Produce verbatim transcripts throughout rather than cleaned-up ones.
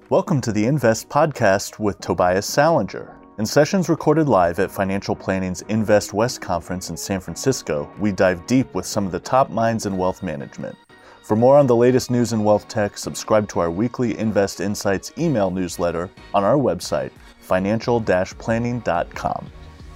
Welcome to the Invest Podcast with Tobias Salinger. In sessions recorded live at Financial Planning's Invest West Conference in San Francisco, we dive deep with some of the top minds in wealth management. For more on the latest news in wealth tech, subscribe to our weekly Invest Insights email newsletter on our website, financial dash planning dot com.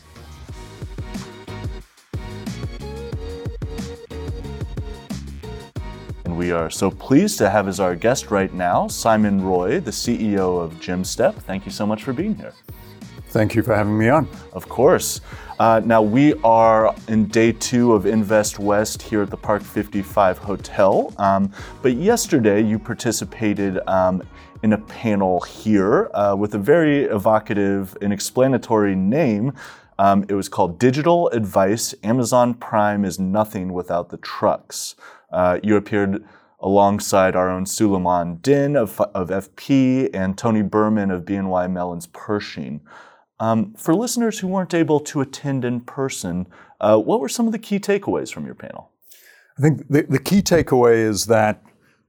And we are so pleased to have as our guest right now, Simon Roy, the C E O of GemStep. Thank you so much for being here. Thank you for having me on. Of course. Uh, now, we are in day two of Invest West here at the Park fifty-five Hotel. Um, but yesterday, you participated um, in a panel here uh, with a very evocative and explanatory name. Um, it was called Digital Advice, Amazon Prime is Nothing Without the Trucks. Uh, you appeared alongside our own Suleiman Din of, of F P and Tony Berman of B N Y Mellon's Pershing. Um, for listeners who weren't able to attend in person, uh, what were some of the key takeaways from your panel? I think the, the key takeaway is that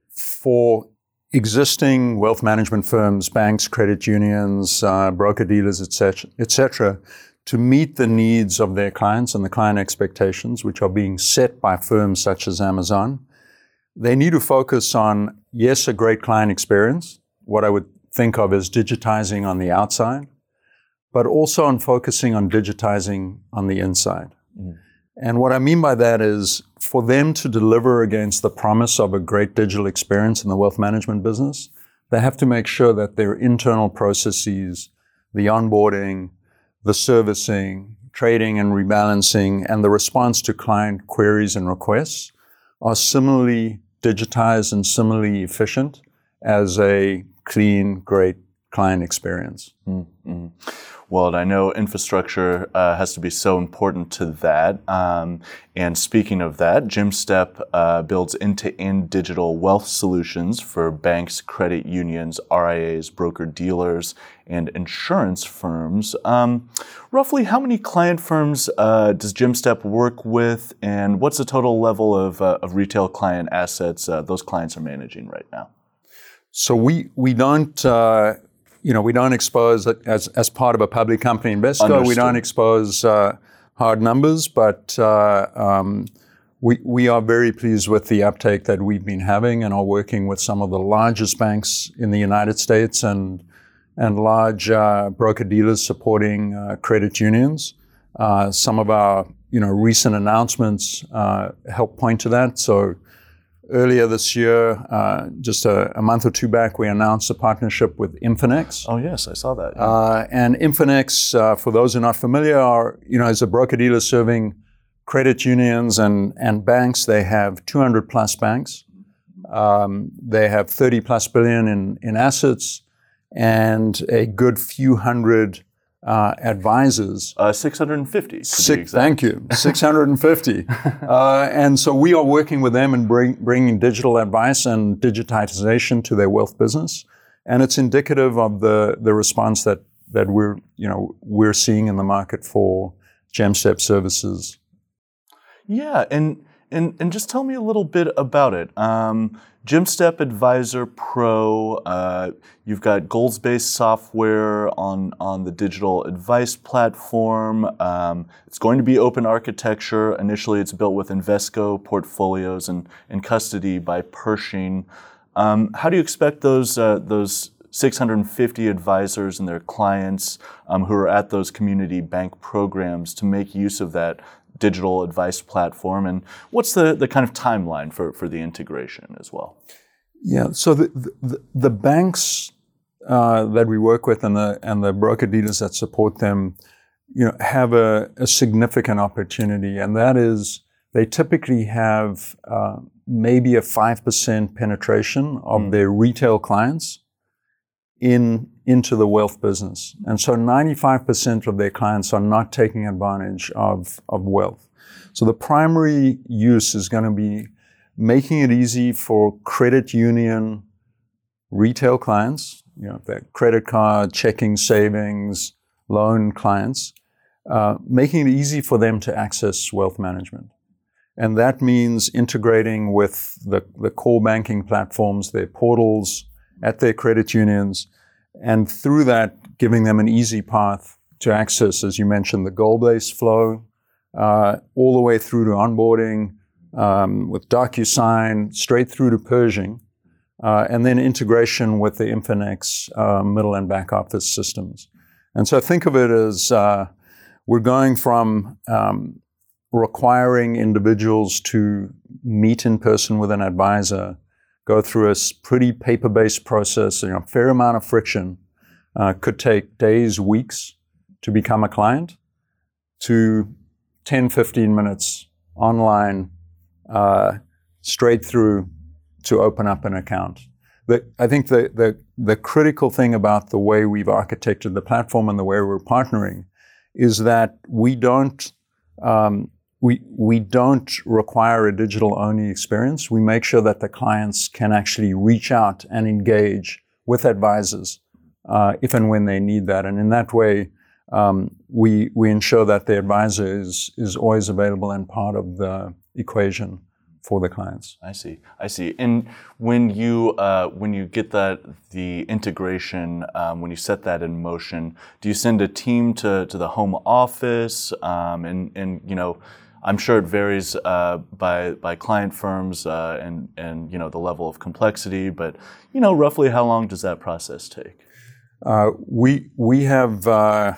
for existing wealth management firms, banks, credit unions, uh, broker-dealers, et cetera, et cetera, to meet the needs of their clients and the client expectations, which are being set by firms such as Amazon, they need to focus on, yes, a great client experience, what I would think of as digitizing on the outside, but also on focusing on digitizing on the inside. Mm. And what I mean by that is for them to deliver against the promise of a great digital experience in the wealth management business, they have to make sure that their internal processes, the onboarding, the servicing, trading and rebalancing, and the response to client queries and requests are similarly digitized and similarly efficient as a clean, great client experience. Mm-hmm. Well, I know infrastructure uh, has to be so important to that. Um, and speaking of that, GemStep uh, builds end-to-end digital wealth solutions for banks, credit unions, R I As, broker-dealers, and insurance firms. Um, roughly how many client firms uh, does GemStep work with, and what's the total level of, uh, of retail client assets uh, those clients are managing right now? So we, we don't... Uh, You know, we don't expose, as as part of a public company, Invesco, Understood. we don't expose uh, hard numbers, but uh, um, we we are very pleased with the uptake that we've been having and are working with some of the largest banks in the United States and and large uh, broker-dealers supporting uh, credit unions. Uh, some of our, you know, recent announcements uh, help point to that. So earlier this year, uh, just a, a month or two back, we announced a partnership with Infinex. Oh yes, I saw that. Yeah. Uh, and Infinex, uh, for those who are not familiar, are, you know, is a broker-dealer serving credit unions and, and banks. They have two hundred plus banks. Um, they have thirty plus billion in, in assets and a good few hundred Uh, advisors. Uh, six hundred fifty. Six, thank you. six hundred fifty. uh, and so we are working with them and bring, bringing digital advice and digitization to their wealth business. And it's indicative of the, the response that, that we're, you know, we're seeing in the market for GemStep services. Yeah, and and and just tell me a little bit about it. Um, GemStep Advisor Pro, uh, you've got goals-based software on, on the digital advice platform. Um, it's going to be open architecture. Initially, it's built with Invesco portfolios and, and custody by Pershing. Um, how do you expect those uh, those six hundred fifty advisors and their clients um, who are at those community bank programs to make use of that digital advice platform, and what's the, the kind of timeline for, for the integration as well? Yeah, so the the, the banks uh, that we work with and the and the broker dealers that support them, you know, have a, a significant opportunity, and that is they typically have uh, maybe a five percent penetration of mm. their retail clients in into the wealth business. And so ninety-five percent of their clients are not taking advantage of, of wealth. So the primary use is going to be making it easy for credit union retail clients, you know, their credit card, checking, savings, loan clients, uh, making it easy for them to access wealth management. And that means integrating with the, the core banking platforms, their portals, at their credit unions, and through that, giving them an easy path to access, as you mentioned, the goal-based flow, uh, all the way through to onboarding, um, with DocuSign, straight through to Pershing, uh, and then integration with the Infinex uh, middle and back office systems. And so think of it as uh, we're going from um, requiring individuals to meet in person with an advisor, go through a pretty paper-based process, you know, a fair amount of friction, uh, could take days, weeks to become a client, to ten, fifteen minutes online, uh, straight through to open up an account. The, I think the, the, the critical thing about the way we've architected the platform and the way we're partnering is that we don't um, we we don't require a digital-only experience. We make sure that the clients can actually reach out and engage with advisors uh, if and when they need that. And in that way, um, we we ensure that the advisor is is always available and part of the equation for the clients. I see. I see. And when you uh, when you get that the integration, um, when you set that in motion, do you send a team to, to the home office? Um, and and you know, I'm sure it varies uh, by by client firms uh, and and you know the level of complexity. But you know, roughly how long does that process take? Uh, we we have. Uh,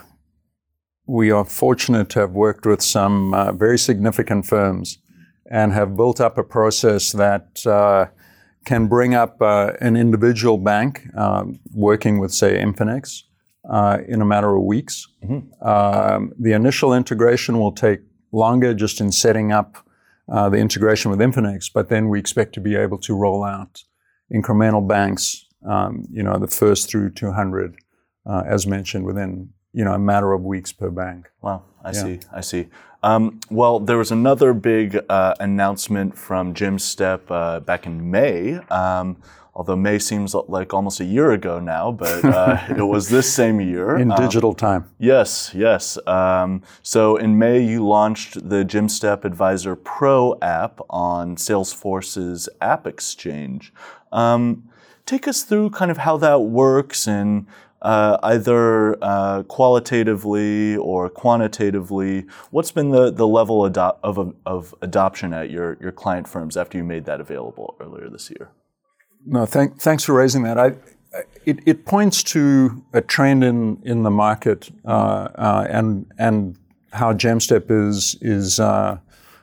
we are fortunate to have worked with some uh, very significant firms and have built up a process that uh, can bring up uh, an individual bank uh, working with, say, Infinex uh, in a matter of weeks. Mm-hmm. Um, the initial integration will take longer just in setting up uh, the integration with Infinex, but then we expect to be able to roll out incremental banks, um, you know, the first through two hundred, uh, as mentioned, within, you know, a matter of weeks per bank. Wow, I yeah. see, I see. Um, well, there was another big uh, announcement from JimStep uh, back in May, um, although May seems like almost a year ago now, but uh, it was this same year. In digital um, time. Yes, yes. Um, so in May, you launched the JimStep Advisor Pro app on Salesforce's App Exchange. Um, take us through kind of how that works and Uh, either uh, qualitatively or quantitatively, what's been the, the level ado- of, of adoption at your, your client firms after you made that available earlier this year? No, thank, thanks for raising that. I, it, it points to a trend in, in the market uh, uh, and and how JimStep is is uh,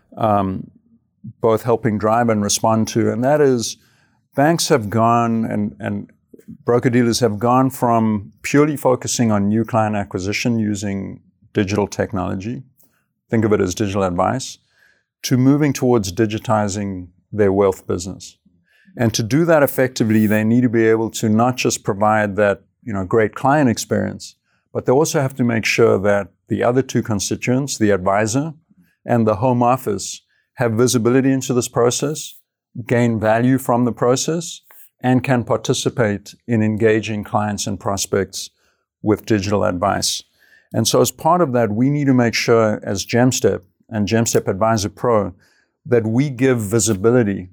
um, both helping drive and respond to, and that is banks have gone and and broker-dealers have gone from purely focusing on new client acquisition using digital technology, think of it as digital advice, to moving towards digitizing their wealth business. And to do that effectively, they need to be able to not just provide that, you know, great client experience, but they also have to make sure that the other two constituents, the advisor and the home office, have visibility into this process, gain value from the process, and can participate in engaging clients and prospects with digital advice. And so as part of that, we need to make sure as JimStep and JimStep Advisor Pro that we give visibility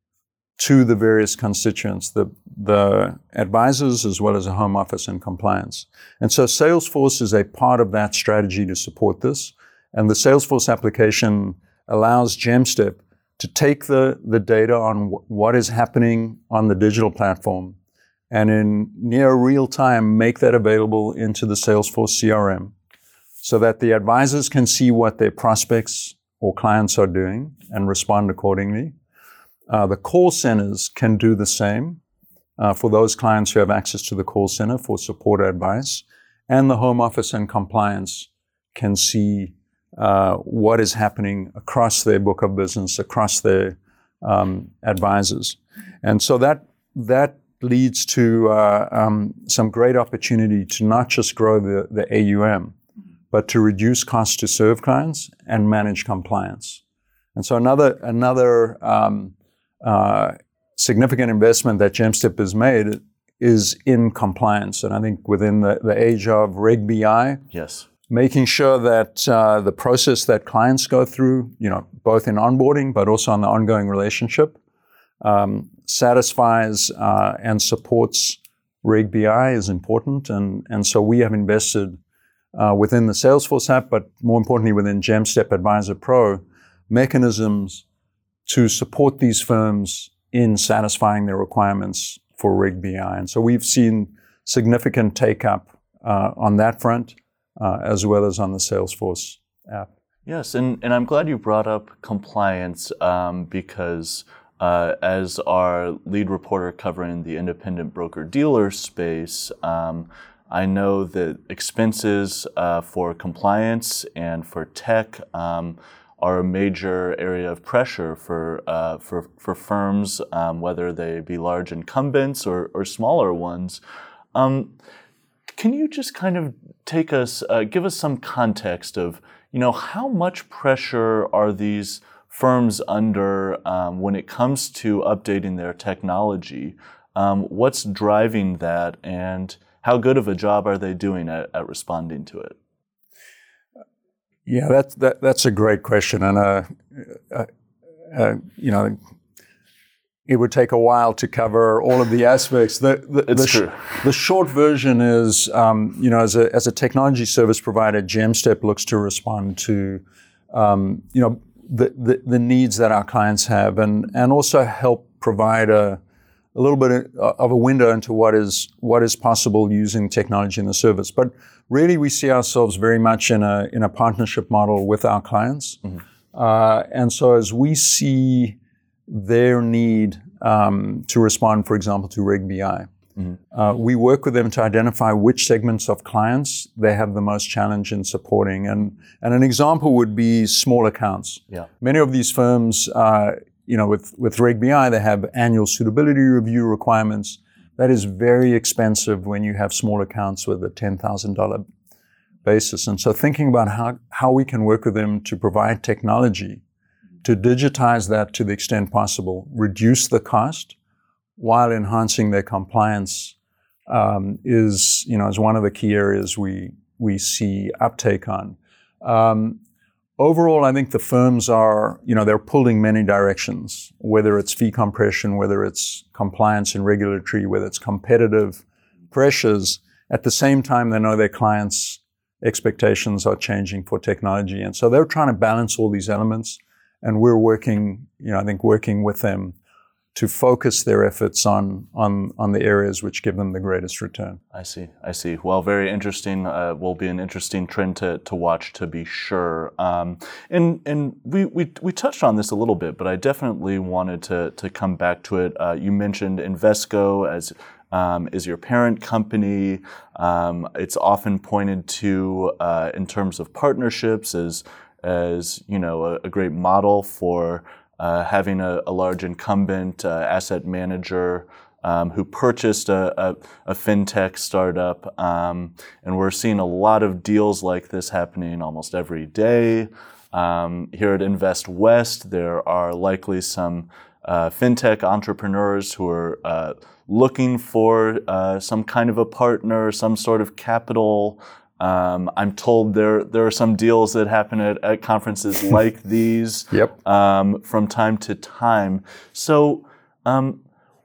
to the various constituents, the, the advisors as well as the home office and compliance. And so Salesforce is a part of that strategy to support this. And the Salesforce application allows JimStep to take the, the data on w- what is happening on the digital platform and in near real time make that available into the Salesforce C R M so that the advisors can see what their prospects or clients are doing and respond accordingly. Uh, the call centers can do the same uh, for those clients who have access to the call center for support advice, and the home office and compliance can see Uh, what is happening across their book of business, across their um, advisors. And so that that leads to uh, um, some great opportunity to not just grow the, the A U M, but to reduce costs to serve clients and manage compliance. And so another another um, uh, significant investment that JimStep has made is in compliance. And I think within the, the age of Reg B I, yes, making sure that uh, the process that clients go through, you know, both in onboarding but also on the ongoing relationship, um, satisfies uh, and supports Reg B I is important, and, and so we have invested uh, within the Salesforce app, but more importantly within GemStep Advisor Pro, mechanisms to support these firms in satisfying their requirements for Reg B I. And so we've seen significant take-up uh, on that front, uh, as well as on the Salesforce app. Yes, and, and I'm glad you brought up compliance um, because uh, as our lead reporter covering the independent broker-dealer space, um, I know that expenses uh, for compliance and for tech um, are a major area of pressure for uh, for, for firms, um, whether they be large incumbents or, or smaller ones. Um, can you just kind of take us, uh, give us some context of, you know, how much pressure are these firms under um, when it comes to updating their technology? Um, what's driving that, and how good of a job are they doing at, at responding to it? Yeah, that's that, that's a great question, and uh, uh, uh, you know, it would take a while to cover all of the aspects. The the, it's the, true. Sh- the short version is, um, you know, as a as a technology service provider, GemStep looks to respond to, um, you know, the, the the needs that our clients have, and and also help provide a a little bit of a window into what is what is possible using technology in the service. But really, we see ourselves very much in a in a partnership model with our clients, mm-hmm. uh, and so as we see their need um, to respond, for example, to Reg B I, mm-hmm. uh, we work with them to identify which segments of clients they have the most challenge in supporting. And and an example would be small accounts. Yeah. Many of these firms, uh, you know, with with Reg B I, they have annual suitability review requirements. That is very expensive when you have small accounts with a ten thousand dollars basis. And so thinking about how, how we can work with them to provide technology to digitize that to the extent possible, reduce the cost while enhancing their compliance um, is, you know, is one of the key areas we we see uptake on. Um, Overall, I think the firms are, you know, they're pulling many directions, whether it's fee compression, whether it's compliance and regulatory, whether it's competitive pressures. At the same time, they know their clients' expectations are changing for technology. And so they're trying to balance all these elements. And we're working, you know, I think working with them to focus their efforts on on on the areas which give them the greatest return. I see, I see. Well, very interesting. Uh, will be an interesting trend to to watch, to be sure. Um, and and we, we we touched on this a little bit, but I definitely wanted to to come back to it. Uh, you mentioned Invesco as um, is your parent company. Um, it's often pointed to uh, in terms of partnerships as as you know a, a great model for Uh, having a, a large incumbent uh, asset manager um, who purchased a, a, a fintech startup. Um, and we're seeing a lot of deals like this happening almost every day. Um, here at Invest West, there are likely some uh, fintech entrepreneurs who are uh, looking for uh, some kind of a partner, some sort of capital. Um, I'm told there there are some deals that happen at, at conferences like these yep. um, from time to time. So, um,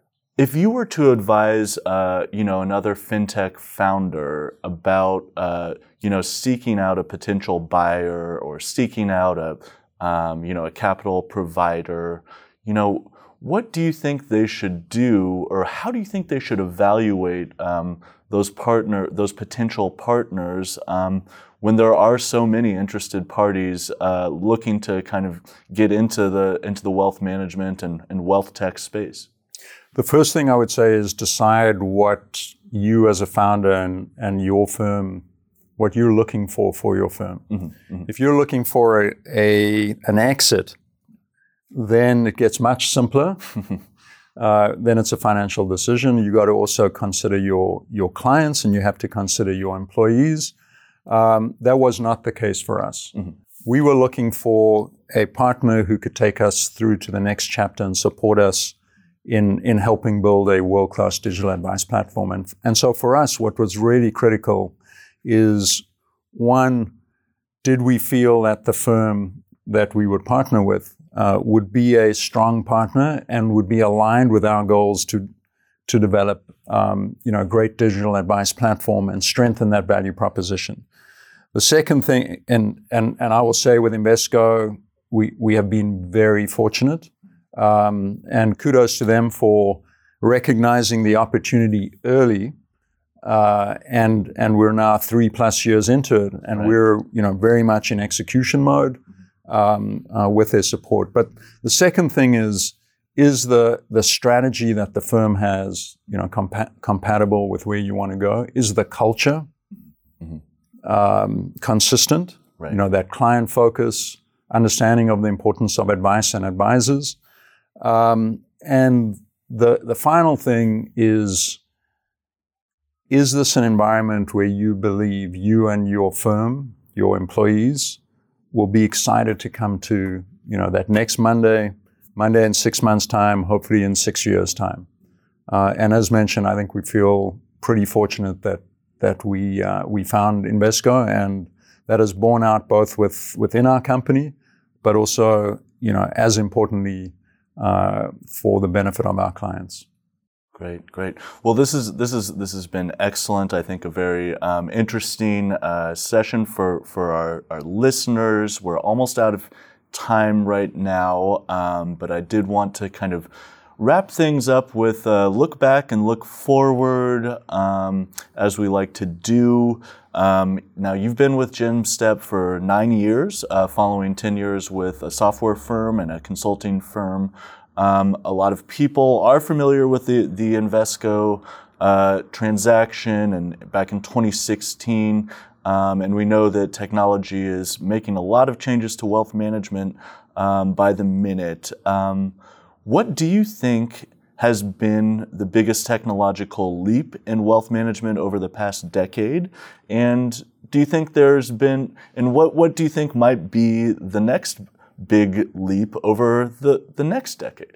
if you were to advise, uh, you know, another fintech founder about, uh, you know, seeking out a potential buyer or seeking out a, um, you know, a capital provider, you know, what do you think they should do, or how do you think they should evaluate um, those partner, those potential partners um, when there are so many interested parties uh, looking to kind of get into the into the wealth management and, and wealth tech space? The first thing I would say is decide what you as a founder and, and your firm, what you're looking for for your firm. Mm-hmm, mm-hmm. If you're looking for a, a an exit, then it gets much simpler. Uh, then it's a financial decision. You got to also consider your your clients, and you have to consider your employees. Um, that was not the case for us. Mm-hmm. We were looking for a partner who could take us through to the next chapter and support us in in helping build a world-class digital advice platform. And and so for us, what was really critical is, one, did we feel that the firm that we would partner with Uh, would be a strong partner and would be aligned with our goals to to develop, um, you know, a great digital advice platform and strengthen that value proposition. The second thing, and and and I will say with Invesco, we we have been very fortunate, um, and kudos to them for recognizing the opportunity early, uh, and and we're now three plus years into it, and right. we're you know very much in execution mode um, uh, with their support. But the second thing is is the the strategy that the firm has, you know, compa- compatible with where you want to go? Is the culture mm-hmm. um, consistent? Right. You know, that client focus, understanding of the importance of advice and advisors, um, and The the final thing is, is this an environment where you believe you and your firm, your employees, will be excited to come to, you know, that next Monday, Monday in six months' time, hopefully in six years' time. Uh, and as mentioned, I think we feel pretty fortunate that that we uh, we found Invesco, and that has borne out both with within our company, but also, you know, as importantly, Uh, for the benefit of our clients. Great, great. Well, this is this is this has been excellent. I think a very um, interesting uh, session for for our, our listeners. We're almost out of time right now, um, but I did want to kind of wrap things up with a look back and look forward, um, as we like to do. Um, now, you've been with Gymstep for nine years, uh, following ten years with a software firm and a consulting firm. Um, a lot of people are familiar with the, the Invesco uh, transaction, and back in twenty sixteen, um, and we know that technology is making a lot of changes to wealth management um, by the minute. Um, what do you think has been the biggest technological leap in wealth management over the past decade? And do you think there's been, and what, what do you think might be the next big leap over the, the next decade?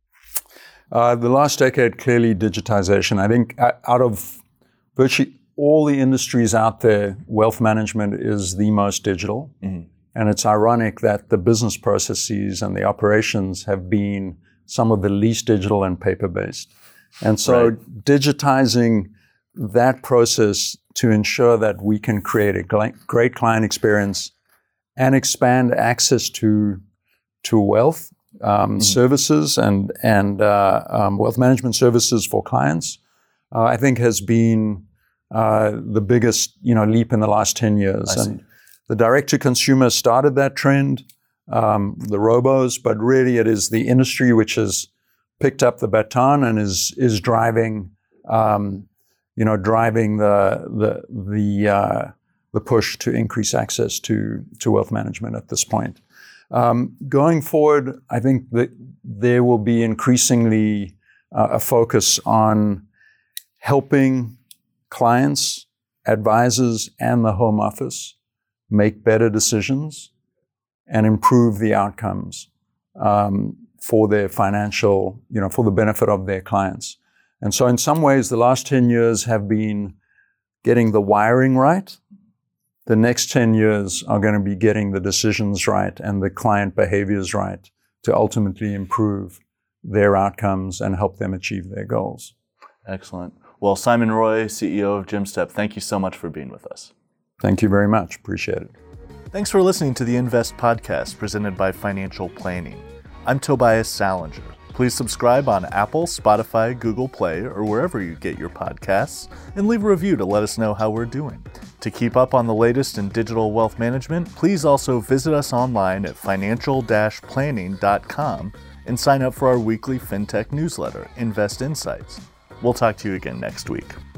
Uh, the last decade, clearly digitization. I think out of virtually all the industries out there, wealth management is the most digital. Mm-hmm. And it's ironic that the business processes and the operations have been some of the least digital and paper-based. And so right. digitizing that process to ensure that we can create a great client experience and expand access to to wealth um, mm-hmm. services and, and uh, um, wealth management services for clients, uh, I think has been uh, the biggest you know leap in the last ten years. And the direct-to-consumer started that trend. Um, the robos, but really it is the industry which has picked up the baton and is is driving, um, you know, driving the the the uh, the push to increase access to to wealth management at this point. Um, going forward, I think that there will be increasingly uh, a focus on helping clients, advisors, and the home office make better decisions and improve the outcomes um, for their financial, you know, for the benefit of their clients. And so in some ways, the last ten years have been getting the wiring right. The next ten years are going to be getting the decisions right and the client behaviors right to ultimately improve their outcomes and help them achieve their goals. Excellent. Well, Simon Roy, C E O of Gymstep, thank you so much for being with us. Thank you very much. Appreciate it. Thanks for listening to the Invest Podcast presented by Financial Planning. I'm Tobias Salinger. Please subscribe on Apple, Spotify, Google Play, or wherever you get your podcasts, and leave a review to let us know how we're doing. To keep up on the latest in digital wealth management, please also visit us online at financial dash planning dot com and sign up for our weekly fintech newsletter, Invest Insights. We'll talk to you again next week.